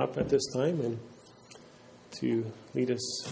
up at this time and to lead us.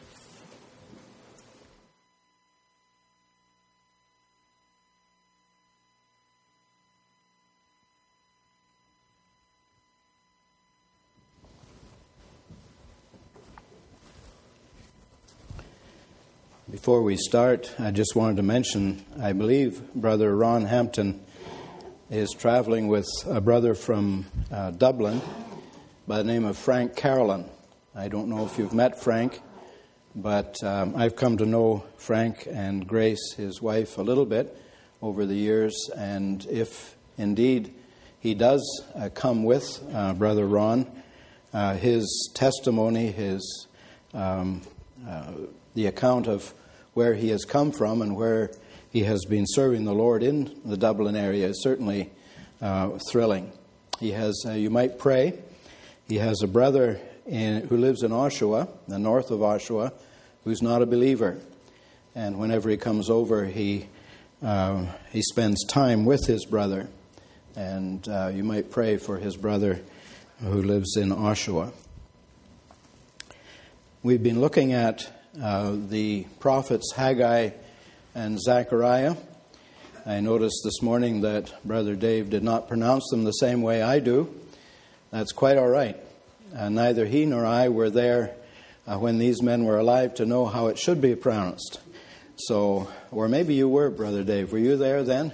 Before we start, I just wanted to mention, I believe Brother Ron Hampton is traveling with a brother from Dublin by the name of Frank Carolyn. I don't know if you've met Frank, but I've come to know Frank and Grace, his wife, a little bit over the years. And if indeed he does come with Brother Ron, his testimony, the account of where he has come from and where he has been serving the Lord in the Dublin area is certainly thrilling. He has, you might pray, he has a brother who lives in Oshawa, the north of Oshawa, who's not a believer. And whenever he comes over, he spends time with his brother. And you might pray for his brother who lives in Oshawa. We've been looking at the prophets Haggai and Zechariah. I noticed this morning that Brother Dave did not pronounce them the same way I do. That's quite all right. Neither he nor I were there when these men were alive to know how it should be pronounced. So, or maybe you were, Brother Dave. Were you there then?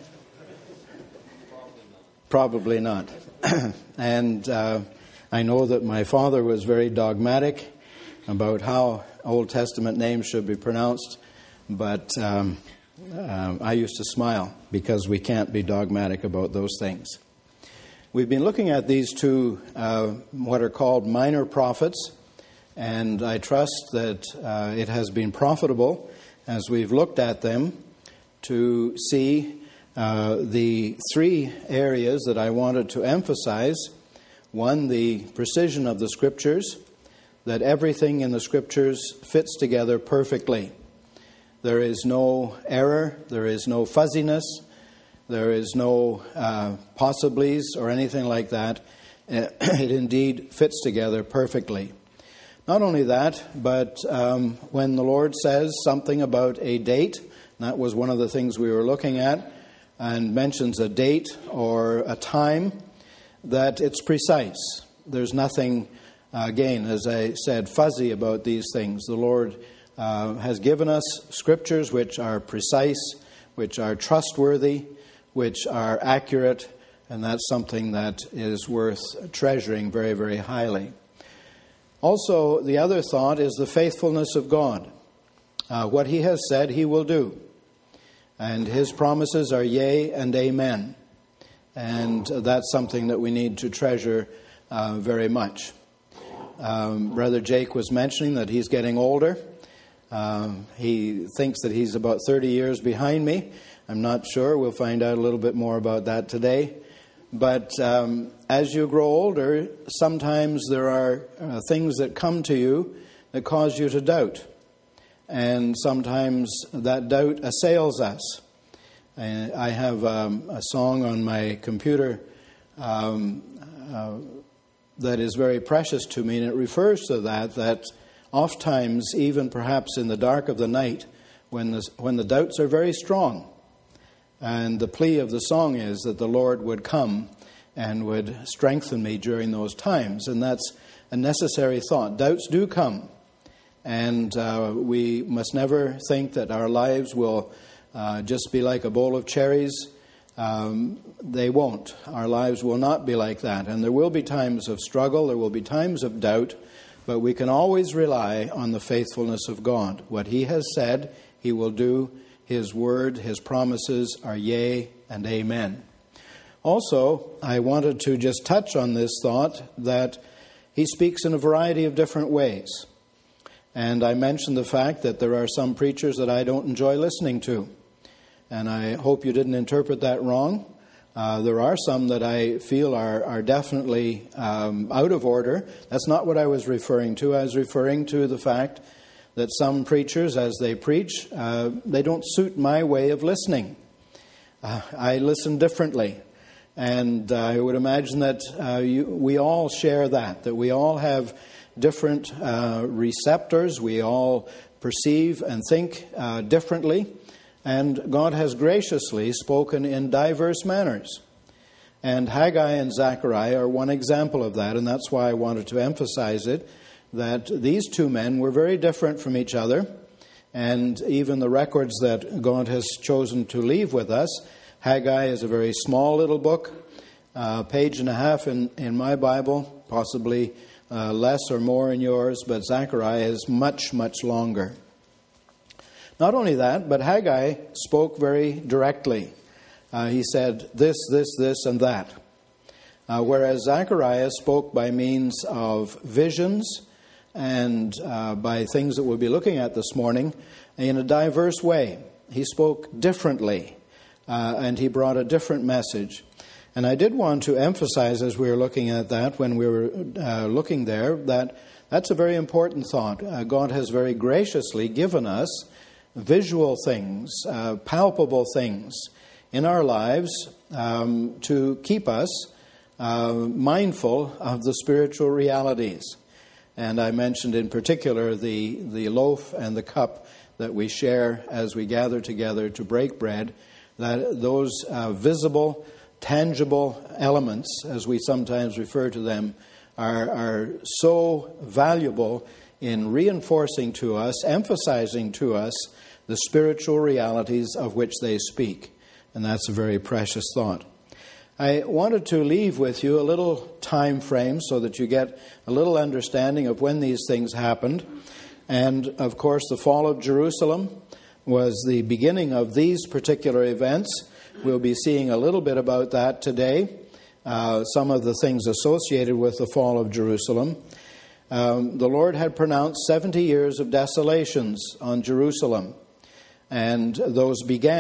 Probably not. And I know that my father was very dogmatic about how Old Testament names should be pronounced, but I used to smile because we can't be dogmatic about those things. We've been looking at these two, what are called minor prophets, and I trust that it has been profitable as we've looked at them to see the three areas that I wanted to emphasize. One, the precision of the Scriptures, that everything in the Scriptures fits together perfectly. There is no error, there is no fuzziness, there is no possiblies or anything like that. It indeed fits together perfectly. Not only that, but when the Lord says something about a date, and that was one of the things we were looking at, and mentions a date or a time, that it's precise. There's nothing, again, as I said, fuzzy about these things. The Lord has given us Scriptures which are precise, which are trustworthy, which are accurate, and that's something that is worth treasuring very, very highly. Also, the other thought is the faithfulness of God. What He has said, He will do. And His promises are yea and amen. And that's something that we need to treasure very much. Brother Jake was mentioning that he's getting older. He thinks that he's about 30 years behind me. I'm not sure. We'll find out a little bit more about that today. But as you grow older, sometimes there are things that come to you that cause you to doubt. And sometimes that doubt assails us. I have a song on my computer that is very precious to me, and it refers to that oftentimes, even perhaps in the dark of the night, when the doubts are very strong, and the plea of the song is that the Lord would come and would strengthen me during those times, and that's a necessary thought. Doubts do come, and we must never think that our lives will just be like a bowl of cherries. They won't. Our lives will not be like that. And there will be times of struggle, there will be times of doubt, but we can always rely on the faithfulness of God. What He has said, He will do. His word, His promises are yea and amen. Also, I wanted to just touch on this thought that He speaks in a variety of different ways. And I mentioned the fact that there are some preachers that I don't enjoy listening to. And I hope you didn't interpret that wrong. There are some that I feel are definitely out of order. That's not what I was referring to. I was referring to the fact that some preachers, as they preach, they don't suit my way of listening. I listen differently. And I would imagine that we all share that we all have different receptors. We all perceive and think differently. And God has graciously spoken in diverse manners. And Haggai and Zechariah are one example of that, and that's why I wanted to emphasize it, that these two men were very different from each other. And even the records that God has chosen to leave with us, Haggai is a very small little book, page and a half in my Bible, possibly less or more in yours, but Zechariah is much, much longer. Not only that, but Haggai spoke very directly. He said this, and that. Whereas Zechariah spoke by means of visions and by things that we'll be looking at this morning in a diverse way. He spoke differently, and he brought a different message. And I did want to emphasize, as we were looking at that, when we were looking there, that that's a very important thought. God has very graciously given us visual things, palpable things in our lives to keep us mindful of the spiritual realities. And I mentioned in particular the loaf and the cup that we share as we gather together to break bread, that those visible, tangible elements, as we sometimes refer to them, are so valuable in reinforcing to us, emphasizing to us the spiritual realities of which they speak. And that's a very precious thought. I wanted to leave with you a little time frame so that you get a little understanding of when these things happened. And, of course, the fall of Jerusalem was the beginning of these particular events. We'll be seeing a little bit about that today, some of the things associated with the fall of Jerusalem. The Lord had pronounced 70 years of desolations on Jerusalem. And those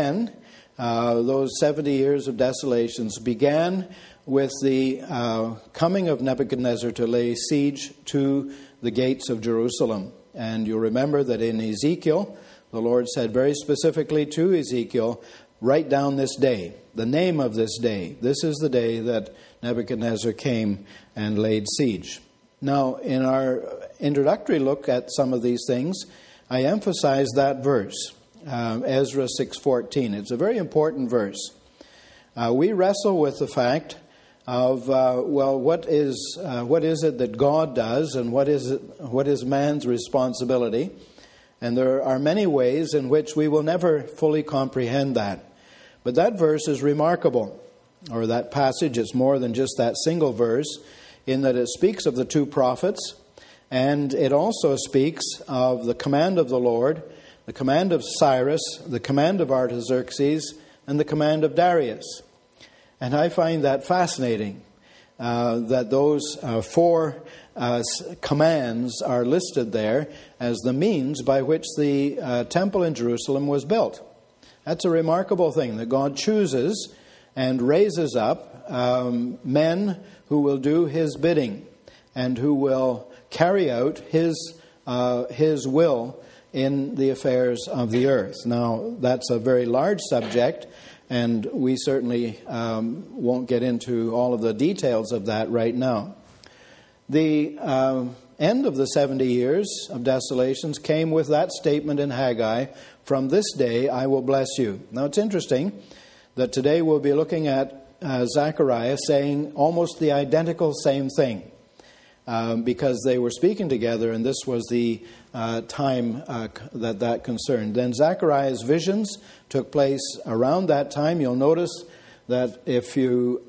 70 years of desolations began with the coming of Nebuchadnezzar to lay siege to the gates of Jerusalem. And you'll remember that in Ezekiel, the Lord said very specifically to Ezekiel, write down this day, the name of this day. This is the day that Nebuchadnezzar came and laid siege. Now, in our introductory look at some of these things, I emphasize that verse. Ezra 6:14. It's a very important verse. We wrestle with the fact of what is it that God does, and what is man's responsibility? And there are many ways in which we will never fully comprehend that. But that verse is remarkable, or that passage. It's more than just that single verse, in that it speaks of the two prophets, and it also speaks of the command of the Lord, the command of Cyrus, the command of Artaxerxes, and the command of Darius. And I find that fascinating, that those four commands are listed there as the means by which the temple in Jerusalem was built. That's a remarkable thing, that God chooses and raises up men who will do His bidding and who will carry out His will in the affairs of the earth. Now, that's a very large subject, and we certainly won't get into all of the details of that right now. The end of the 70 years of desolations came with that statement in Haggai, from this day I will bless you. Now, it's interesting that today we'll be looking at Zechariah saying almost the identical same thing. Because they were speaking together, and this was the time that concerned. Then Zechariah's visions took place around that time. You'll notice that if you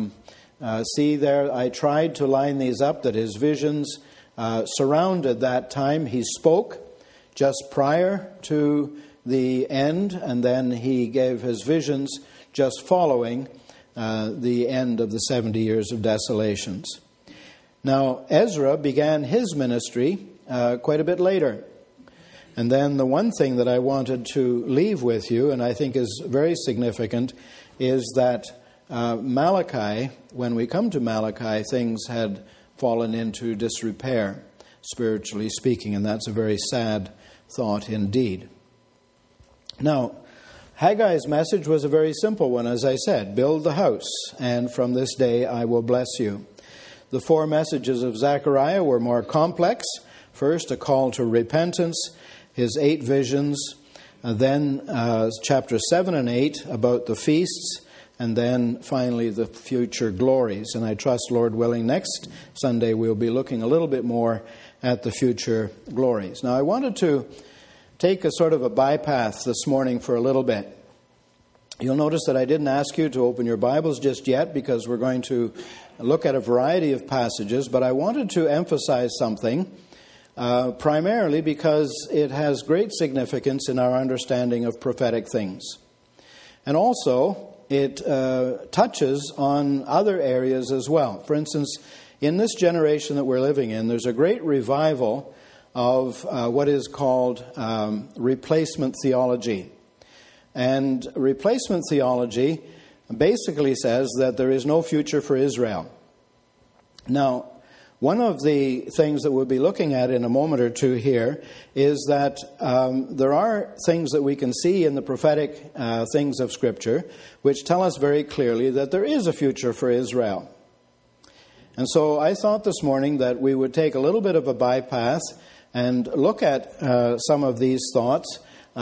see there, I tried to line these up, that his visions surrounded that time. He spoke just prior to the end, and then he gave his visions just following the end of the 70 years of desolations. Now, Ezra began his ministry quite a bit later. And then the one thing that I wanted to leave with you, and I think is very significant, is that Malachi, when we come to Malachi, things had fallen into disrepair, spiritually speaking, and that's a very sad thought indeed. Now, Haggai's message was a very simple one, as I said. Build the house, and from this day I will bless you. The 4 messages of Zechariah were more complex. First, a call to repentance, his 8 visions, then chapter 7 and 8 about the feasts, and then finally the future glories. And I trust, Lord willing, next Sunday we'll be looking a little bit more at the future glories. Now, I wanted to take a sort of a bypath this morning for a little bit. You'll notice that I didn't ask you to open your Bibles just yet because we're going to look at a variety of passages, but I wanted to emphasize something primarily because it has great significance in our understanding of prophetic things. And also, it touches on other areas as well. For instance, in this generation that we're living in, there's a great revival of what is called replacement theology. And replacement theology basically says that there is no future for Israel. Now, one of the things that we'll be looking at in a moment or two here is that there are things that we can see in the prophetic things of Scripture which tell us very clearly that there is a future for Israel. And so I thought this morning that we would take a little bit of a bypass and look at some of these thoughts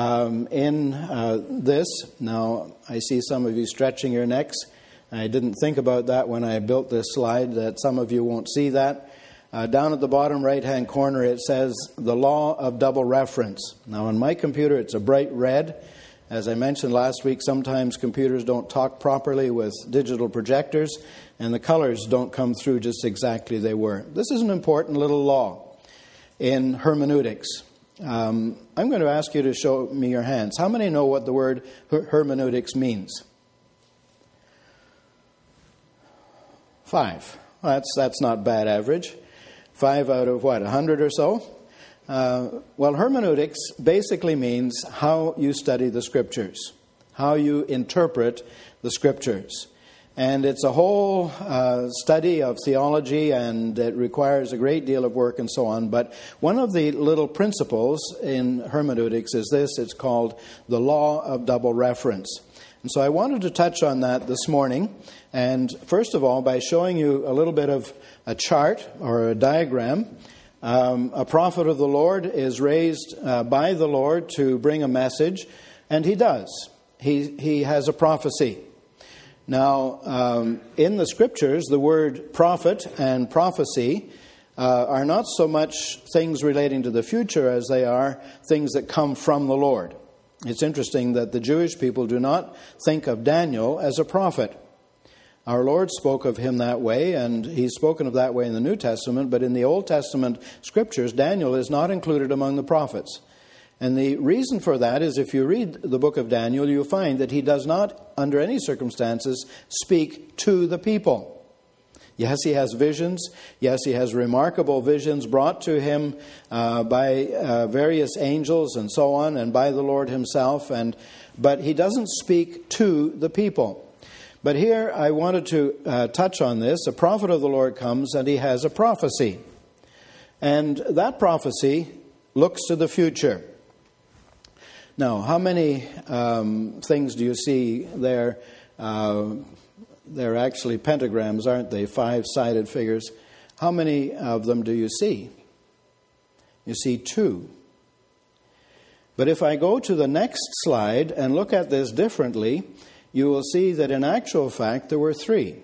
in this. Now, I see some of you stretching your necks. I didn't think about that when I built this slide, that some of you won't see that. Down at the bottom right-hand corner, it says, the law of double reference. Now, on my computer, it's a bright red. As I mentioned last week, sometimes computers don't talk properly with digital projectors, and the colors don't come through just exactly they were. This is an important little law in hermeneutics. I'm going to ask you to show me your hands. How many know what the word hermeneutics means? 5. Well, that's not bad average. 5 out of what, 100 or so? Well, hermeneutics basically means how you study the Scriptures, how you interpret the Scriptures. And it's a whole study of theology, and it requires a great deal of work and so on. But one of the little principles in hermeneutics is this. It's called the law of double reference. And so I wanted to touch on that this morning. And first of all, by showing you a little bit of a chart or a diagram. A prophet of the Lord is raised by the Lord to bring a message, and he does. He has a prophecy. Now, in the Scriptures, the word prophet and prophecy are not so much things relating to the future as they are things that come from the Lord. It's interesting that the Jewish people do not think of Daniel as a prophet. Our Lord spoke of him that way, and he's spoken of that way in the New Testament, but in the Old Testament Scriptures, Daniel is not included among the prophets. And the reason for that is if you read the book of Daniel, you'll find that he does not, under any circumstances, speak to the people. Yes, he has visions. Yes, he has remarkable visions brought to him by various angels and so on, and by the Lord himself. But he doesn't speak to the people. But here I wanted to touch on this. A prophet of the Lord comes and he has a prophecy. And that prophecy looks to the future. Now, how many things do you see there? They're actually pentagrams, aren't they? 5-sided figures. How many of them do you see? You see 2. But if I go to the next slide and look at this differently, you will see that in actual fact there were 3.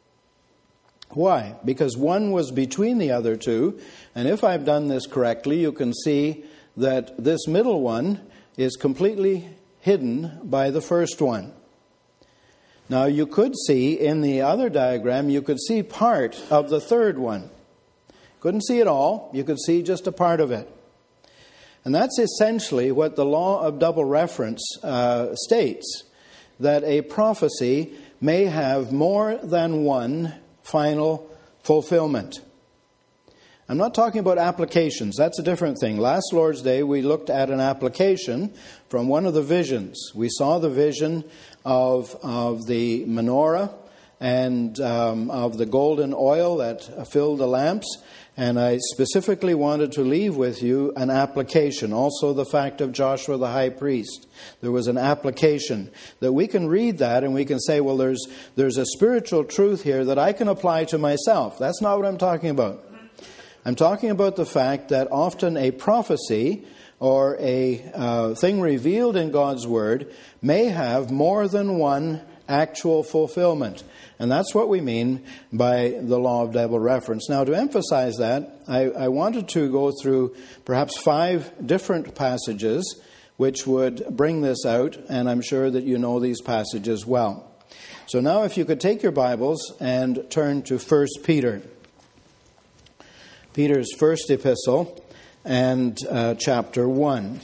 Why? Because one was between the other 2, and if I've done this correctly, you can see that this middle one is completely hidden by the first one. Now you could see in the other diagram, you could see part of the third one. Couldn't see it all, you could see just a part of it. And that's essentially what the law of double reference states. That a prophecy may have more than one final fulfillment. I'm not talking about applications. That's a different thing. Last Lord's Day, we looked at an application from one of the visions. We saw the vision of the menorah and of the golden oil that filled the lamps. And I specifically wanted to leave with you an application. Also the fact of Joshua the high priest. There was an application that we can read that and we can say, well, there's a spiritual truth here that I can apply to myself. That's not what I'm talking about. I'm talking about the fact that often a prophecy or a thing revealed in God's Word may have more than one actual fulfillment. And that's what we mean by the law of double reference. Now, to emphasize that, I wanted to go through perhaps 5 different passages which would bring this out, and I'm sure that you know these passages well. So now if you could take your Bibles and turn to 1 Peter. Peter's first epistle and chapter 1.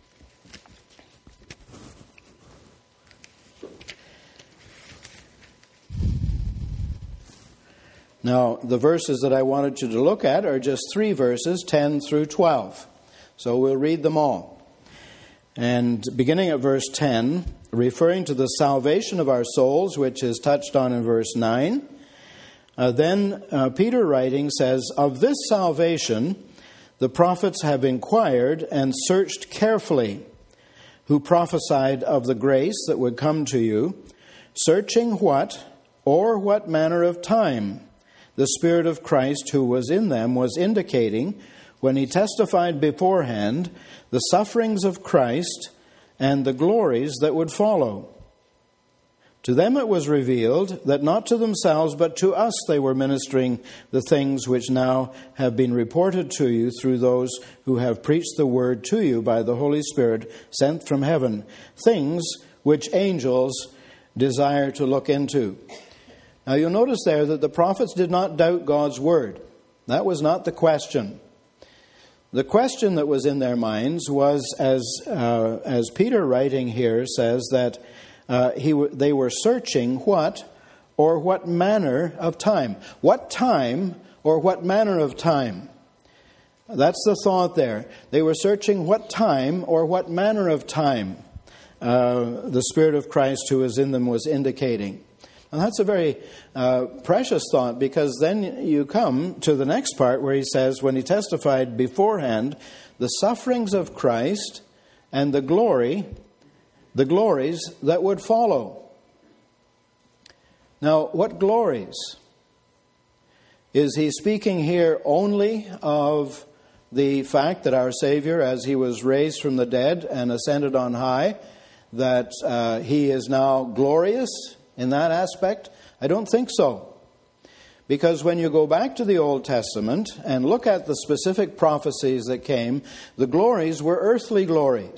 Now, the verses that I wanted you to look at are just 3 verses, 10 through 12. So we'll read them all. And beginning at verse 10, referring to the salvation of our souls, which is touched on in verse 9, then Peter writing says, "Of this salvation the prophets have inquired and searched carefully, who prophesied of the grace that would come to you, searching what manner of time the Spirit of Christ who was in them was indicating when he testified beforehand the sufferings of Christ and the glories that would follow. To them it was revealed that not to themselves but to us they were ministering the things which now have been reported to you through those who have preached the word to you by the Holy Spirit sent from heaven, things which angels desire to look into." Now you'll notice there that the prophets did not doubt God's word. That was not the question. The question that was in their minds was, as Peter writing here says, that they were searching what manner of time. What time or what manner of time? That's the thought there. They were searching what time or what manner of time the Spirit of Christ who is in them was indicating. And that's a very precious thought, because then you come to the next part where he says, when he testified beforehand, the sufferings of Christ and the glories that would follow. Now, what glories? Is he speaking here only of the fact that our Savior, as he was raised from the dead and ascended on high, that he is now glorious in that aspect? I don't think so. Because when you go back to the Old Testament and look at the specific prophecies that came, the glories were earthly glories.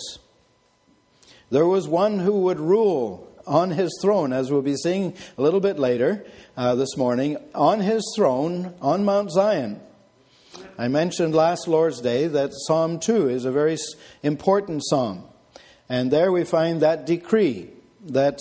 There was one who would rule on his throne, as we'll be seeing a little bit later this morning, on his throne on Mount Zion. I mentioned last Lord's Day that Psalm 2 is a very important psalm. And there we find that decree that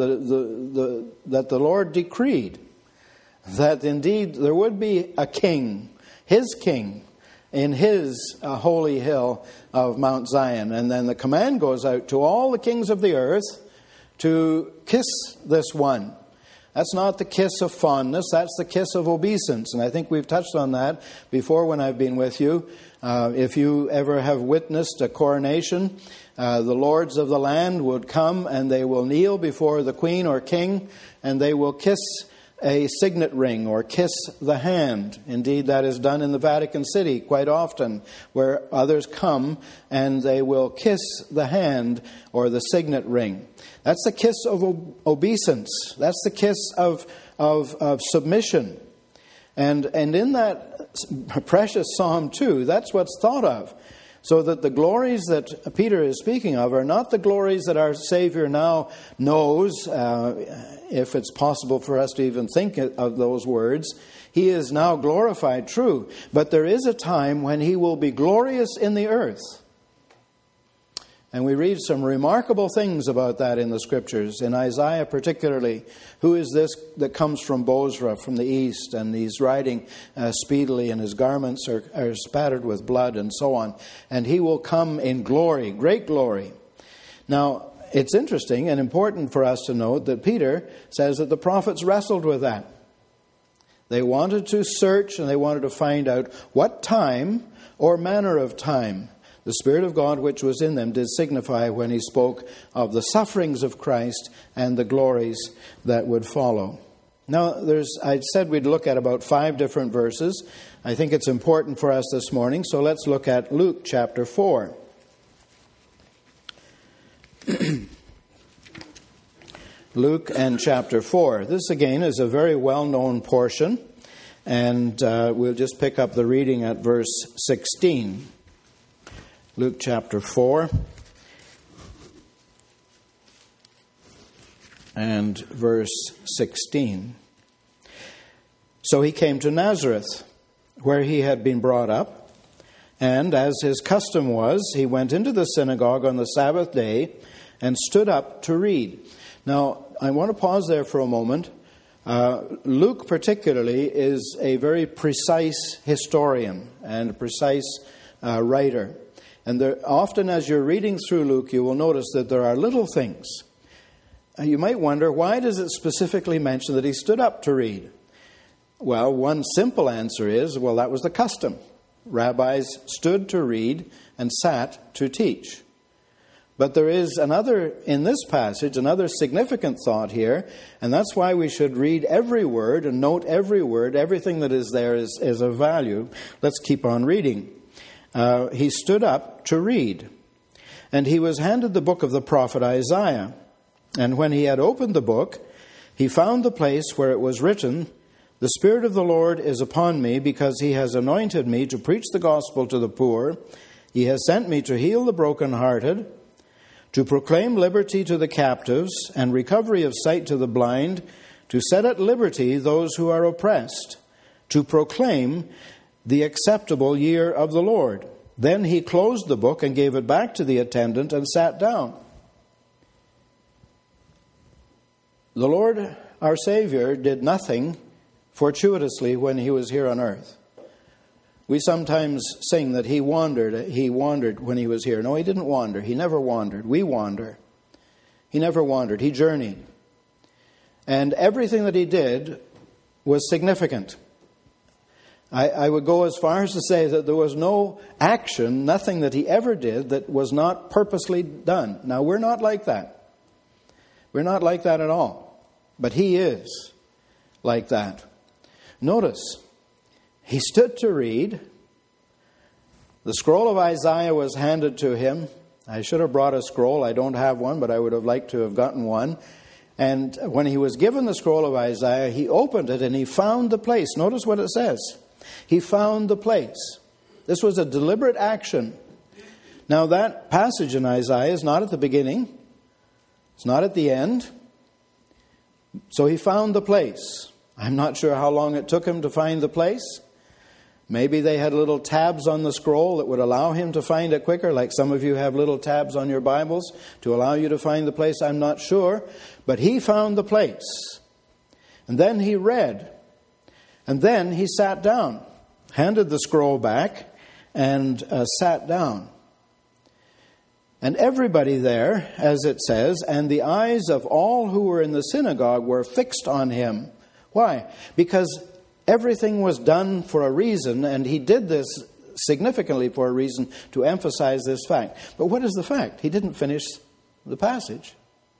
that the Lord decreed that indeed there would be a king, his king, in his holy hill of Mount Zion. And then the command goes out to all the kings of the earth to kiss this one. That's not the kiss of fondness, that's the kiss of obeisance. And I think we've touched on that before when I've been with you. If you ever have witnessed a coronation, the lords of the land would come and they will kneel before the queen or king, and they will kiss a signet ring or kiss the hand. Indeed, that is done in the Vatican City quite often, where others come and they will kiss the hand or the signet ring. That's the kiss of obeisance. That's the kiss of submission. And in that precious Psalm 2, that's what's thought of. So that the glories that Peter is speaking of are not the glories that our Savior now knows, if it's possible for us to even think of those words. He is now glorified, true, but there is a time when he will be glorious in the earth. And we read some remarkable things about that in the Scriptures. In Isaiah particularly, who is this that comes from Bozrah, from the east, and he's riding speedily, and his garments are spattered with blood, and so on. And he will come in glory, great glory. Now, it's interesting and important for us to note that Peter says that the prophets wrestled with that. They wanted to search and they wanted to find out what time or manner of time the Spirit of God which was in them did signify when he spoke of the sufferings of Christ and the glories that would follow. Now, I said we'd look at about 5 different verses. I think it's important for us this morning, so let's look at Luke chapter 4. Luke and chapter 4. This again is a very well-known portion, and we'll just pick up the reading at verse 16. Luke chapter 4 and verse 16. So he came to Nazareth, where he had been brought up, and as his custom was, he went into the synagogue on the Sabbath day and stood up to read. Now, I want to pause there for a moment. Luke particularly is a very precise historian and a precise writer. And often as you're reading through Luke, you will notice that there are little things. You might wonder, why does it specifically mention that he stood up to read? Well, one simple answer is, well, that was the custom. Rabbis stood to read and sat to teach. But there is in this passage, another significant thought here, and that's why we should read every word and note every word. Everything that is there is of value. Let's keep on reading. He stood up to read, and he was handed the book of the prophet Isaiah. And when he had opened the book, he found the place where it was written, "The Spirit of the Lord is upon me, because he has anointed me to preach the gospel to the poor. He has sent me to heal the brokenhearted, to proclaim liberty to the captives, and recovery of sight to the blind, to set at liberty those who are oppressed, to proclaim the acceptable year of the Lord." Then he closed the book and gave it back to the attendant and sat down. The Lord, our Savior, did nothing fortuitously when he was here on earth. We sometimes sing that he wandered when he was here. No, he didn't wander. He never wandered. We wander. He never wandered. He journeyed. And everything that he did was significant. I would go as far as to say that there was no action, nothing that he ever did that was not purposely done. Now, we're not like that. We're not like that at all. But he is like that. Notice, he stood to read. The scroll of Isaiah was handed to him. I should have brought a scroll. I don't have one, but I would have liked to have gotten one. And when he was given the scroll of Isaiah, he opened it and he found the place. Notice what it says. He found the place. This was a deliberate action. Now, that passage in Isaiah is not at the beginning. It's not at the end. So he found the place. I'm not sure how long it took him to find the place. Maybe they had little tabs on the scroll that would allow him to find it quicker, like some of you have little tabs on your Bibles to allow you to find the place. I'm not sure. But he found the place. And then he read. And then he sat down, handed the scroll back, and sat down. And everybody there, as it says, and the eyes of all who were in the synagogue were fixed on him. Why? Because everything was done for a reason, and he did this significantly for a reason to emphasize this fact. But what is the fact? He didn't finish the passage.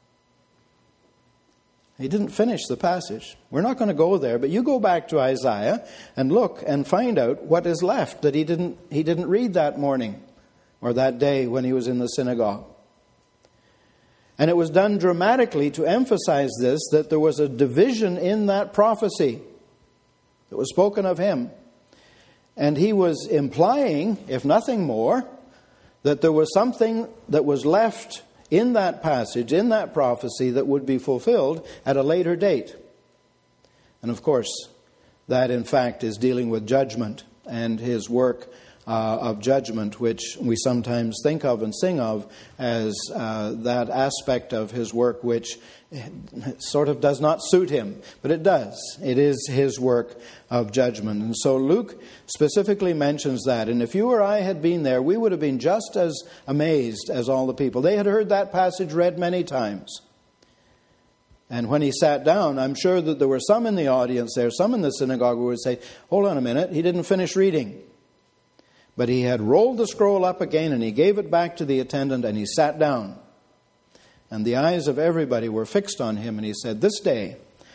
He didn't finish the passage. We're not going to go there, but you go back to Isaiah and look and find out what is left that he didn't read that morning or that day when he was in the synagogue. And it was done dramatically to emphasize this, that there was a division in that prophecy that was spoken of him. And he was implying, if nothing more, that there was something that was left in that passage, in that prophecy, that would be fulfilled at a later date. And of course, that in fact is dealing with judgment and his work of judgment, which we sometimes think of and sing of as that aspect of his work which sort of does not suit him, but it does. It is his work of judgment. And so Luke specifically mentions that. And if you or I had been there, we would have been just as amazed as all the people. They had heard that passage read many times. And when he sat down, I'm sure that there were some in the audience there, some in the synagogue who would say, hold on a minute, he didn't finish reading. But he had rolled the scroll up again and he gave it back to the attendant and he sat down. And the eyes of everybody were fixed on him, and he said, this day,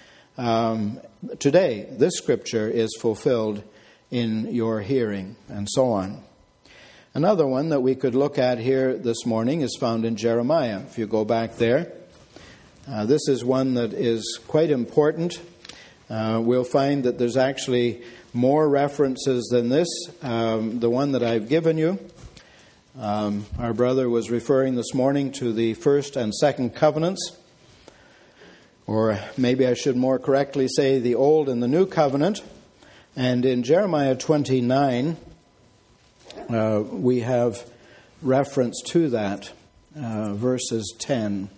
today, this scripture is fulfilled in your hearing, and so on. Another one that we could look at here this morning is found in Jeremiah. If you go back there, this is one that is quite important. We'll find that there's actually more references than this, the one that I've given you. Our brother was referring this morning to the first and second covenants, or maybe I should more correctly say the old and the new covenant. And in Jeremiah 29, we have reference to that, verses 10.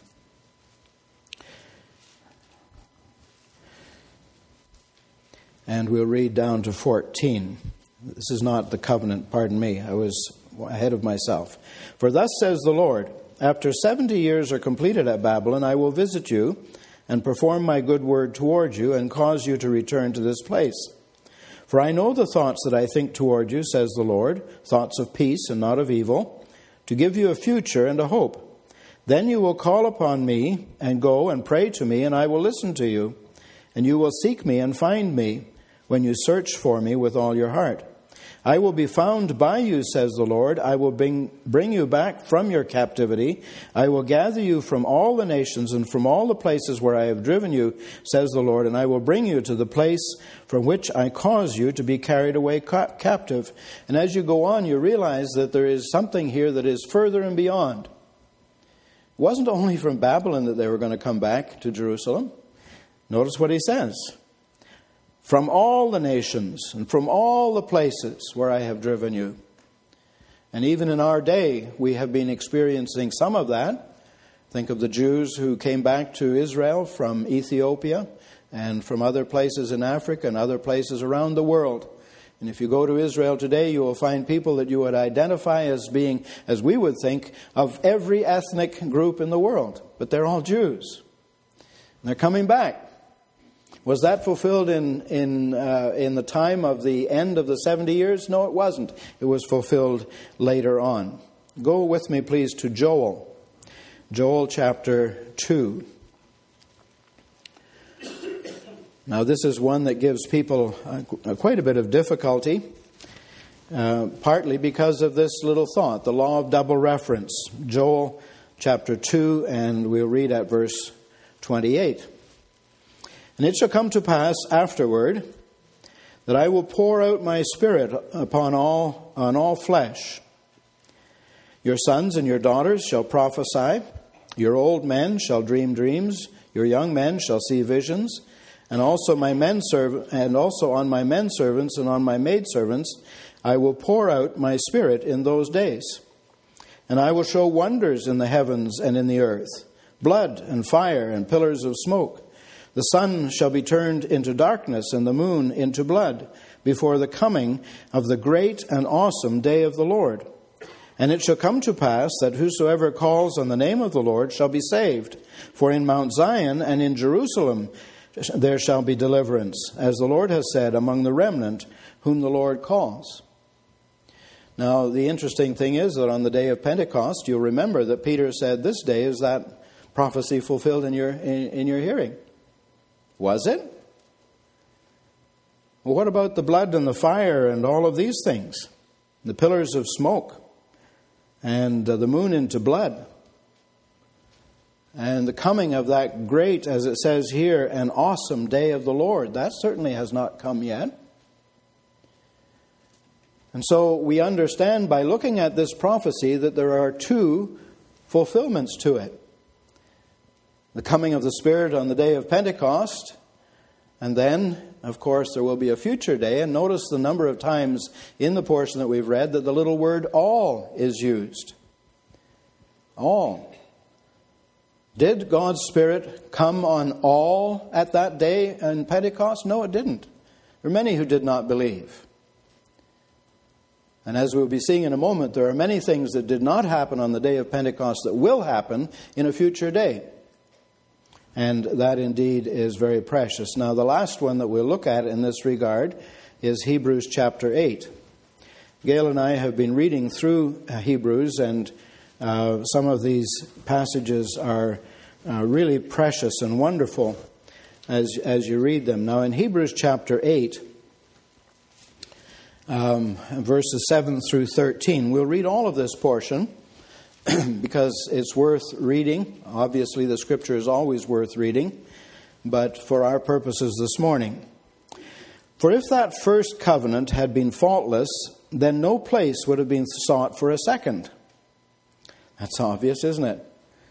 And we'll read down to 14. This is not the covenant, pardon me, I was ahead of myself. For thus says the Lord, after 70 years are completed at Babylon, I will visit you and perform my good word toward you and cause you to return to this place. For I know the thoughts that I think toward you, says the Lord, thoughts of peace and not of evil, to give you a future and a hope. Then you will call upon me and go and pray to me, and I will listen to you. And you will seek me and find me when you search for me with all your heart. I will be found by you, says the Lord. I will bring you back from your captivity. I will gather you from all the nations and from all the places where I have driven you, says the Lord, and I will bring you to the place from which I cause you to be carried away captive. And as you go on, you realize that there is something here that is further and beyond. It wasn't only from Babylon that they were going to come back to Jerusalem. Notice what he says. From all the nations and from all the places where I have driven you. And even in our day, we have been experiencing some of that. Think of the Jews who came back to Israel from Ethiopia and from other places in Africa and other places around the world. And if you go to Israel today, you will find people that you would identify as being, as we would think, of every ethnic group in the world. But they're all Jews. And they're coming back. Was that fulfilled in the time of the end of the 70 years? No, it wasn't. It was fulfilled later on. Go with me, please, to Joel. Joel chapter 2. Now, this is one that gives people quite a bit of difficulty, partly because of this little thought, the law of double reference. Joel chapter 2, and we'll read at verse 28. And it shall come to pass afterward that I will pour out my spirit on all flesh. Your sons and your daughters shall prophesy. Your old men shall dream dreams. Your young men shall see visions. And also on my men servants and on my maidservants I will pour out my spirit in those days. And I will show wonders in the heavens and in the earth, blood and fire and pillars of smoke. The sun shall be turned into darkness and the moon into blood before the coming of the great and awesome day of the Lord. And it shall come to pass that whosoever calls on the name of the Lord shall be saved. For in Mount Zion and in Jerusalem there shall be deliverance, as the Lord has said, among the remnant whom the Lord calls. Now, the interesting thing is that on the day of Pentecost, you'll remember that Peter said, this day is that prophecy fulfilled in your hearing. Was it? Well, what about the blood and the fire and all of these things? The pillars of smoke and the moon into blood. And the coming of that great, as it says here, an awesome day of the Lord. That certainly has not come yet. And so we understand by looking at this prophecy that there are two fulfillments to it. The coming of the Spirit on the day of Pentecost, And then, of course, there will be a future day. And notice the number of times in the portion that we've read that the little word all is used. All. Did God's Spirit come on all at that day in Pentecost? No, it didn't. There are many who did not believe. And as we'll be seeing in a moment, there are many things that did not happen on the day of Pentecost that will happen in a future day. And that indeed is very precious. Now, the last one that we'll look at in this regard is Hebrews chapter 8. Gail and I have been reading through Hebrews, and some of these passages are really precious and wonderful as you read them. Now, in Hebrews chapter 8, verses 7 through 13, we'll read all of this portion because it's worth reading. Obviously, the Scripture is always worth reading, but for our purposes this morning. For if that first covenant had been faultless, then no place would have been sought for a second. That's obvious, isn't it?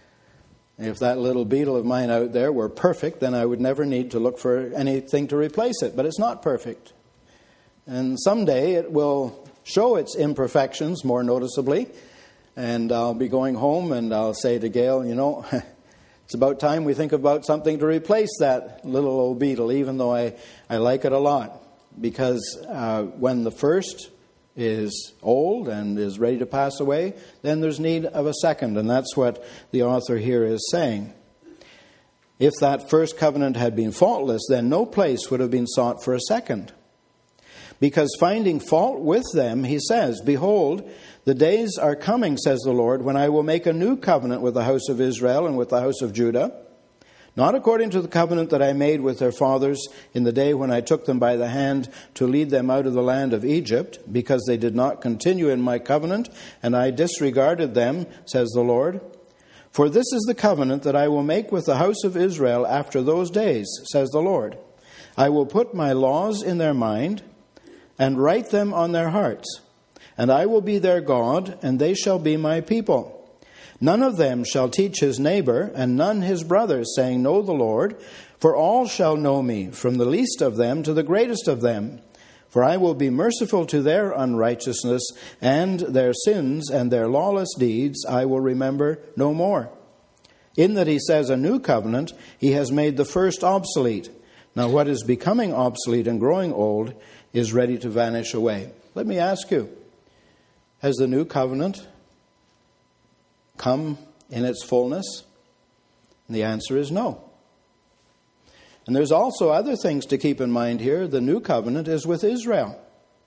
If that little beetle of mine out there were perfect, then I would never need to look for anything to replace it. But it's not perfect. And someday it will show its imperfections more noticeably. And I'll be going home and I'll say to Gail, it's about time we think about something to replace that little old beetle, even though I like it a lot. Because when the first is old and is ready to pass away, then there's need of a second. And that's what the author here is saying. If that first covenant had been faultless, then no place would have been sought for a second. Because finding fault with them, he says, "Behold, the days are coming, says the Lord, when I will make a new covenant with the house of Israel and with the house of Judah, not according to the covenant that I made with their fathers in the day when I took them by the hand to lead them out of the land of Egypt, because they did not continue in my covenant, and I disregarded them, says the Lord. For this is the covenant that I will make with the house of Israel after those days, says the Lord. I will put my laws in their mind and write them on their hearts, and I will be their God, and they shall be my people. None of them shall teach his neighbor, and none his brother, saying, Know the Lord, for all shall know me, from the least of them to the greatest of them. For I will be merciful to their unrighteousness, and their sins and their lawless deeds I will remember no more. In that he says a new covenant, he has made the first obsolete. Now what is becoming obsolete and growing old is ready to vanish away." Let me ask you, has the new covenant come in its fullness? And the answer is no. And there's also other things to keep in mind here. The new covenant is with Israel.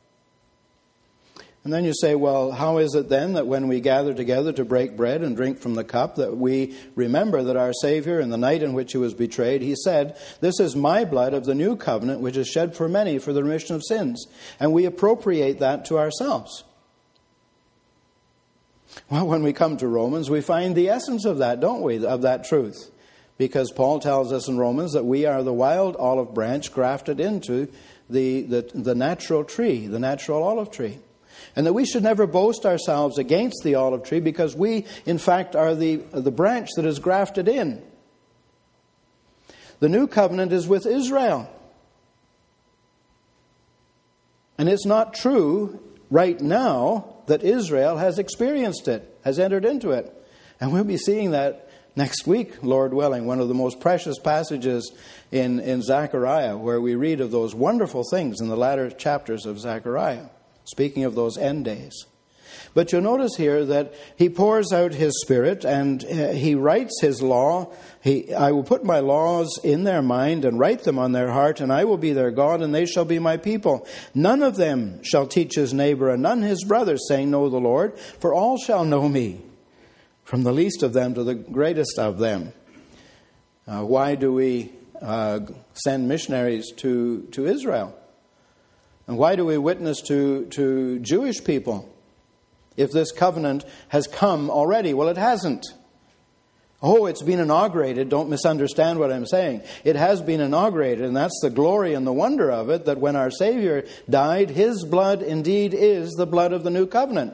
And then you say, well, how is it then that when we gather together to break bread and drink from the cup, that we remember that our Savior, in the night in which he was betrayed, he said, "This is my blood of the new covenant, which is shed for many for the remission of sins." And we appropriate that to ourselves. Well, when we come to Romans, we find the essence of that, don't we, of that truth. Because Paul tells us in Romans that we are the wild olive branch grafted into the natural tree, the natural olive tree. And that we should never boast ourselves against the olive tree, because we, in fact, are the branch that is grafted in. The new covenant is with Israel. And it's not true right now that Israel has experienced it, has entered into it. And we'll be seeing that next week, Lord willing, one of the most precious passages in Zechariah, where we read of those wonderful things in the latter chapters of Zechariah, speaking of those end days. But you'll notice here that he pours out his Spirit and he writes his law. I will put my laws in their mind and write them on their heart, and I will be their God, and they shall be my people. None of them shall teach his neighbor and none his brother, saying, Know the Lord, for all shall know me, from the least of them to the greatest of them. Why do we send missionaries to Israel? And why do we witness to Jewish people if this covenant has come already? Well, it hasn't. Oh, it's been inaugurated. Don't misunderstand what I'm saying. It has been inaugurated, and that's the glory and the wonder of it, that when our Savior died, his blood indeed is the blood of the new covenant.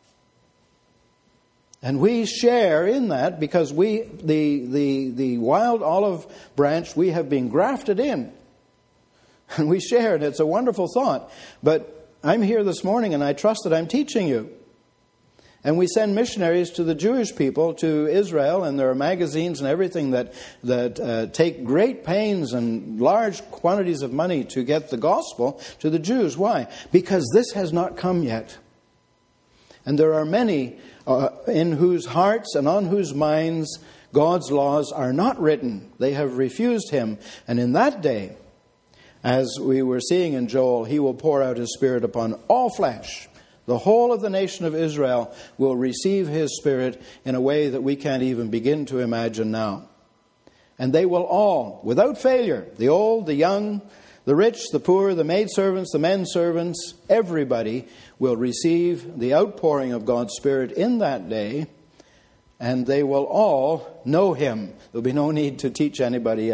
And we share in that because we, the wild olive branch, we have been grafted in. And we share, and it's a wonderful thought. But I'm here this morning, and I trust that I'm teaching you. And we send missionaries to the Jewish people, to Israel, and there are magazines and everything that take great pains and large quantities of money to get the gospel to the Jews. Why? Because this has not come yet. And there are many in whose hearts and on whose minds God's laws are not written. They have refused Him. And in that day, as we were seeing in Joel, He will pour out His Spirit upon all flesh. The whole of the nation of Israel will receive His Spirit in a way that we can't even begin to imagine now. And they will all, without failure, the old, the young, the rich, the poor, the maidservants, the menservants, everybody will receive the outpouring of God's Spirit in that day, and they will all know Him. There'll be no need to teach anybody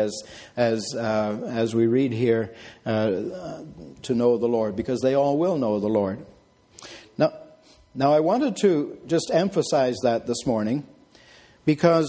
as we read here to know the Lord, because they all will know the Lord. Now I wanted to just emphasize that this morning, because,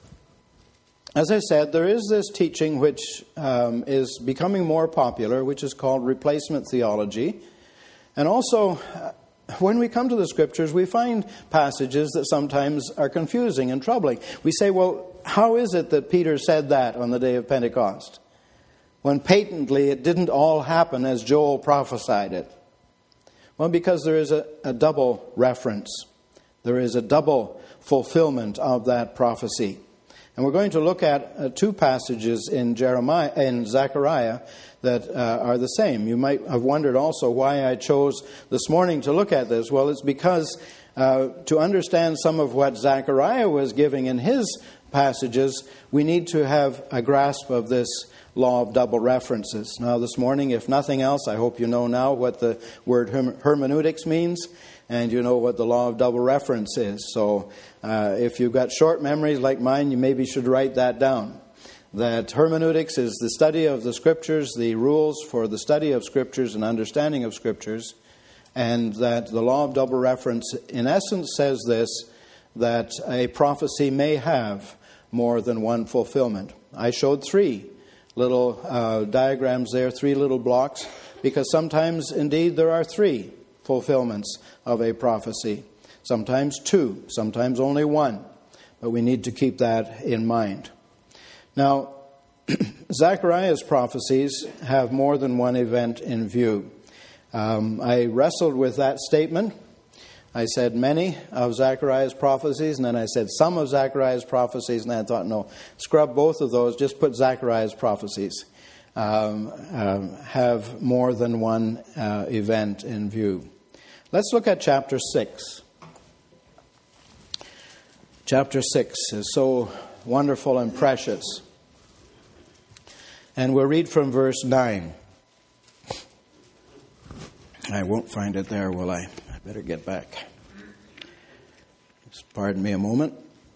as I said, there is this teaching which is becoming more popular, which is called replacement theology. And also, when we come to the Scriptures, we find passages that sometimes are confusing and troubling. We say, well, how is it that Peter said that on the day of Pentecost, when patently it didn't all happen as Joel prophesied it? Well, because there is a double reference. There is a double fulfillment of that prophecy. And we're going to look at two passages in Zechariah that are the same. You might have wondered also why I chose this morning to look at this. Well, it's because to understand some of what Zechariah was giving in his passages, we need to have a grasp of this law of double references. Now, this morning, if nothing else, I hope you know now what the word hermeneutics means, and you know what the law of double reference is. So, if you've got short memories like mine, you maybe should write that down. That hermeneutics is the study of the Scriptures, the rules for the study of Scriptures and understanding of Scriptures, and that the law of double reference, in essence, says this, that a prophecy may have more than one fulfillment. I showed three little diagrams there, three little blocks, because sometimes, indeed, there are three fulfillments of a prophecy. Sometimes two, sometimes only one. But we need to keep that in mind. Now, Zechariah's prophecies have more than one event in view. I wrestled with that statement. I said many of Zechariah's prophecies, and then I said some of Zechariah's prophecies, and I thought, no, scrub both of those, just put Zechariah's prophecies. Have more than one event in view. Let's look at chapter 6. Chapter 6 is so wonderful and precious. And we'll read from verse 9. I won't find it there, will I? I better get back. Just pardon me a moment.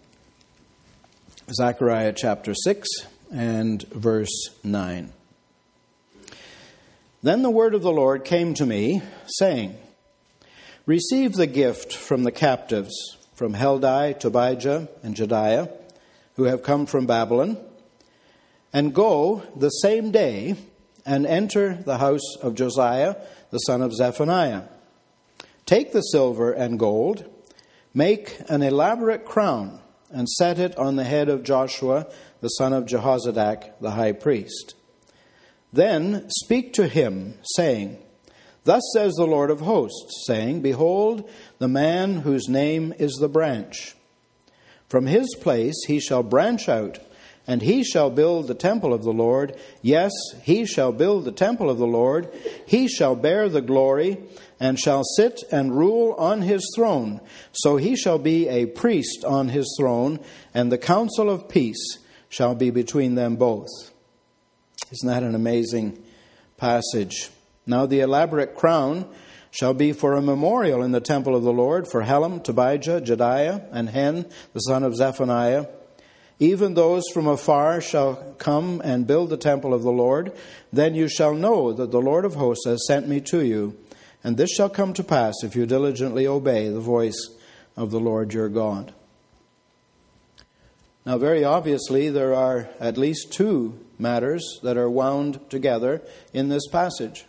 Zechariah chapter 6 and verse 9. Then the word of the Lord came to me, saying, Receive the gift from the captives, from Heldai, Tobijah, and Jediah, who have come from Babylon, and go the same day and enter the house of Josiah, the son of Zephaniah. Take the silver and gold, make an elaborate crown, and set it on the head of Joshua, the son of Jehozadak, the high priest. Then speak to him, saying, Thus says the Lord of hosts, saying, Behold, the man whose name is the branch. From his place he shall branch out, and he shall build the temple of the Lord. Yes, he shall build the temple of the Lord. He shall bear the glory, and shall sit and rule on his throne. So he shall be a priest on his throne, and the counsel of peace shall be between them both. Isn't that an amazing passage? Now the elaborate crown shall be for a memorial in the temple of the Lord for Helam, Tobijah, Jediah, and Hen, the son of Zephaniah. Even those from afar shall come and build the temple of the Lord. Then you shall know that the Lord of hosts has sent me to you. And this shall come to pass if you diligently obey the voice of the Lord your God. Now, very obviously, there are at least two matters that are wound together in this passage.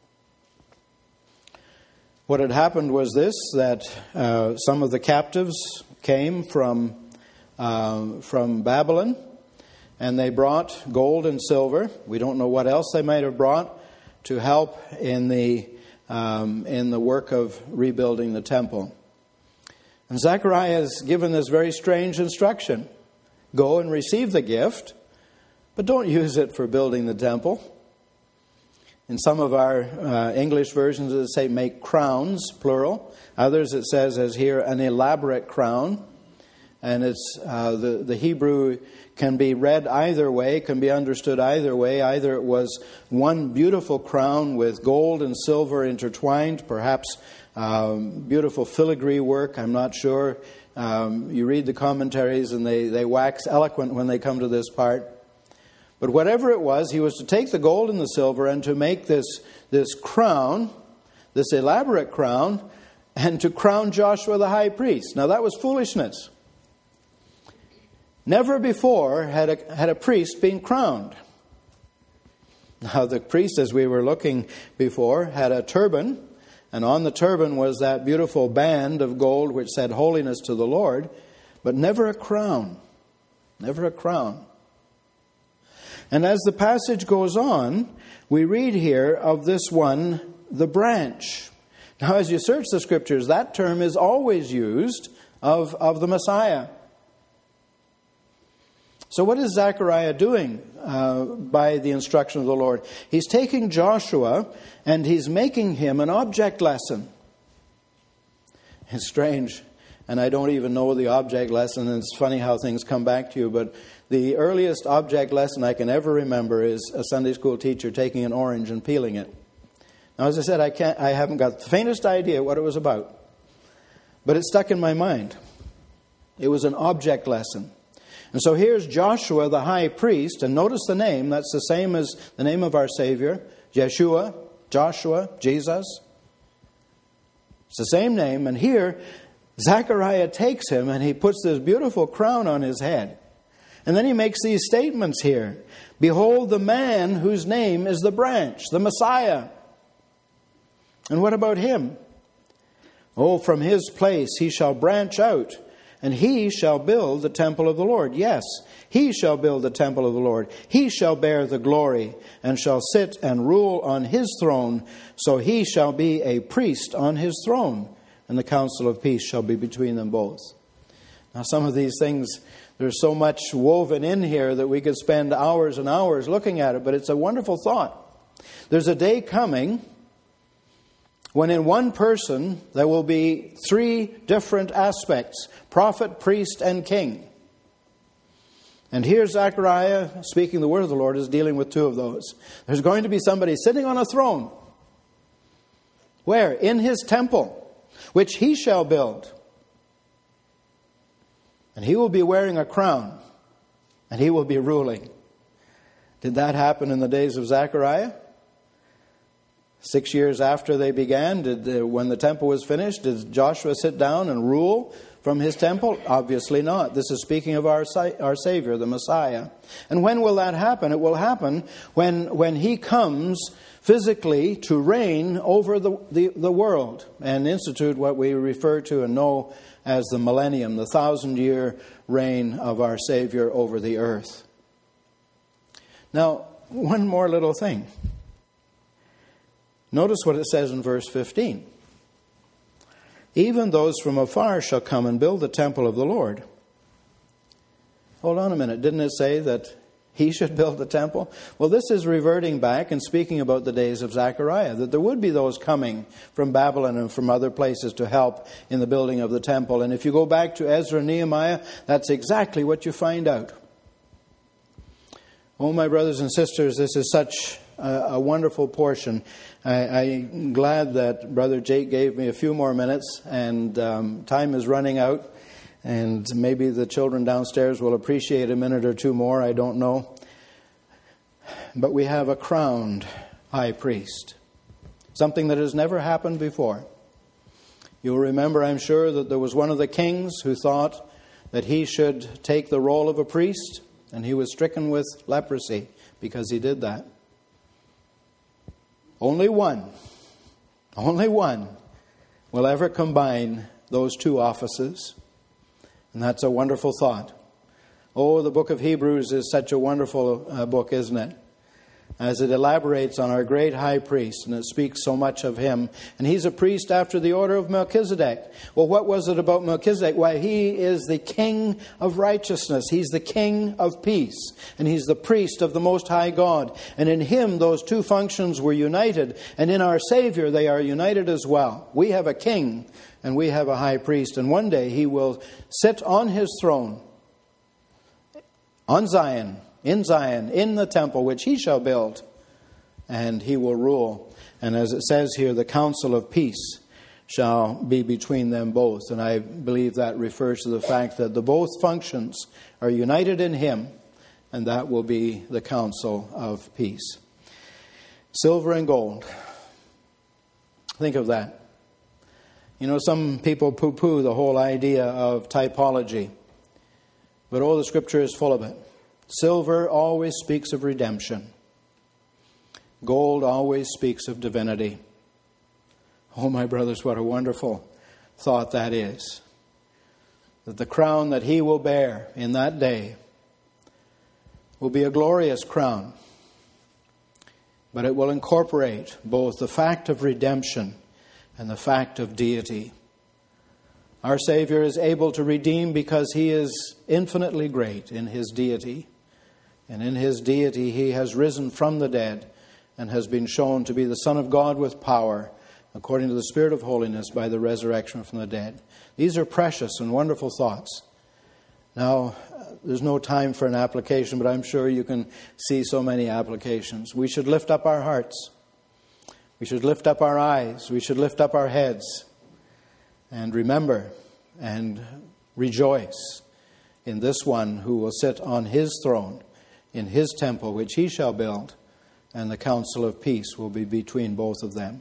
What had happened was this, that some of the captives came from Babylon, and they brought gold and silver. We don't know what else they might have brought to help in the work of rebuilding the temple. And Zechariah is given this very strange instruction. Go and receive the gift, but don't use it for building the temple. In some of our English versions it say make crowns, plural. Others it says, as here, an elaborate crown. And it's the Hebrew can be read either way, can be understood either way. Either it was one beautiful crown with gold and silver intertwined, perhaps beautiful filigree work, I'm not sure. You read the commentaries and they wax eloquent when they come to this part. But whatever it was, he was to take the gold and the silver and to make this crown, this elaborate crown, and to crown Joshua the high priest. Now that was foolishness. Never before had a priest been crowned. Now the priest, as we were looking before, had a turban, and on the turban was that beautiful band of gold which said holiness to the Lord, but never a crown. Never a crown. And as the passage goes on, we read here of this one, the branch. Now as you search the Scriptures, that term is always used of the Messiah. So what is Zechariah doing by the instruction of the Lord? He's taking Joshua and he's making him an object lesson. It's strange, and I don't even know the object lesson, and it's funny how things come back to you, but the earliest object lesson I can ever remember is a Sunday school teacher taking an orange and peeling it. Now, as I said, I haven't got the faintest idea what it was about, but it stuck in my mind. It was an object lesson. And so here's Joshua the high priest, and notice the name, that's the same as the name of our Savior, Yeshua, Joshua, Jesus. It's the same name, and here Zechariah takes him and he puts this beautiful crown on his head. And then he makes these statements here. Behold the man whose name is the branch, the Messiah. And what about him? Oh, from his place he shall branch out, and he shall build the temple of the Lord. Yes, he shall build the temple of the Lord. He shall bear the glory, and shall sit and rule on his throne. So he shall be a priest on his throne, and the council of peace shall be between them both. Now some of these things, there's so much woven in here that we could spend hours and hours looking at it, but it's a wonderful thought. There's a day coming when in one person there will be three different aspects: prophet, priest, and king. And here Zechariah, speaking the word of the Lord, is dealing with two of those. There's going to be somebody sitting on a throne. Where? In his temple, which he shall build. And he will be wearing a crown, and he will be ruling. Did that happen in the days of Zechariah? 6 years after they began, when the temple was finished, did Joshua sit down and rule from his temple? Obviously not. This is speaking of our Savior, the Messiah. And when will that happen? It will happen when he comes physically to reign over the world and institute what we refer to and know as the millennium, the 1,000-year reign of our Savior over the earth. Now, one more little thing. Notice what it says in verse 15. Even those from afar shall come and build the temple of the Lord. Hold on a minute. Didn't it say that he should build the temple? Well, this is reverting back and speaking about the days of Zechariah, that there would be those coming from Babylon and from other places to help in the building of the temple. And if you go back to Ezra and Nehemiah, that's exactly what you find out. Oh, my brothers and sisters, this is such a wonderful portion. I'm glad that Brother Jake gave me a few more minutes, and time is running out, and maybe the children downstairs will appreciate a minute or two more, I don't know. But we have a crowned high priest, something that has never happened before. You'll remember, I'm sure, that there was one of the kings who thought that he should take the role of a priest, and he was stricken with leprosy because he did that. Only one will ever combine those two offices. And that's a wonderful thought. Oh, the book of Hebrews is such a wonderful book, isn't it? As it elaborates on our great high priest, and it speaks so much of him. And he's a priest after the order of Melchizedek. Well, what was it about Melchizedek? Why, he is the king of righteousness. He's the king of peace. And he's the priest of the Most High God. And in him, those two functions were united. And in our Savior, they are united as well. We have a king and we have a high priest. And one day he will sit on his throne on Zion, in the temple which he shall build, and he will rule. And as it says here, the counsel of peace shall be between them both. And I believe that refers to the fact that the both functions are united in him, and that will be the counsel of peace. Silver and gold. Think of that. You know, some people poo-poo the whole idea of typology, but the Scripture is full of it. Silver always speaks of redemption. Gold always speaks of divinity. Oh, my brothers, what a wonderful thought that is. That the crown that he will bear in that day will be a glorious crown. But it will incorporate both the fact of redemption and the fact of deity. Our Savior is able to redeem because he is infinitely great in his deity. And in his deity he has risen from the dead and has been shown to be the Son of God with power, according to the Spirit of holiness, by the resurrection from the dead. These are precious and wonderful thoughts. Now, there's no time for an application, but I'm sure you can see so many applications. We should lift up our hearts. We should lift up our eyes. We should lift up our heads. And remember and rejoice in this one who will sit on his throne in his temple, which he shall build, and the counsel of peace will be between both of them.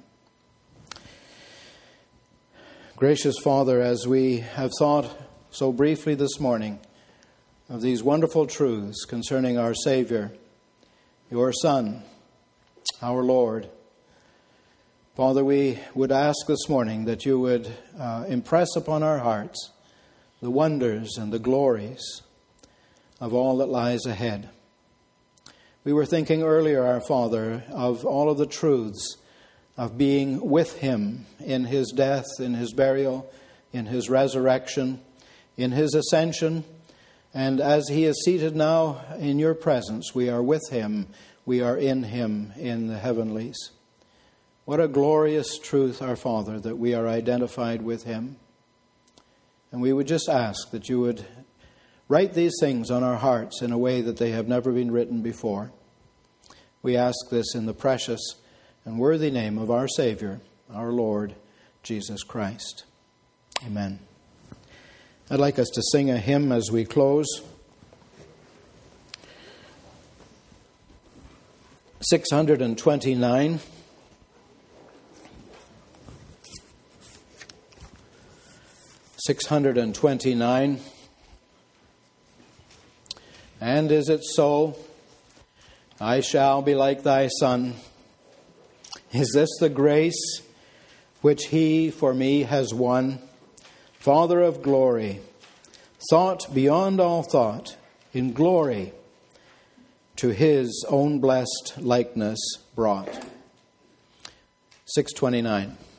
Gracious Father, as we have thought so briefly this morning of these wonderful truths concerning our Savior, your Son, our Lord, Father, we would ask this morning that you would impress upon our hearts the wonders and the glories of all that lies ahead. We were thinking earlier, our Father, of all of the truths of being with him in his death, in his burial, in his resurrection, in his ascension. And as he is seated now in your presence, we are with him, we are in him in the heavenlies. What a glorious truth, our Father, that we are identified with him. And we would just ask that you would write these things on our hearts in a way that they have never been written before. We ask this in the precious and worthy name of our Savior, our Lord, Jesus Christ. Amen. I'd like us to sing a hymn as we close. 629. 629. And is it so? I shall be like thy Son. Is this the grace which he for me has won? Father of glory, thought beyond all thought, in glory to his own blessed likeness brought. 629.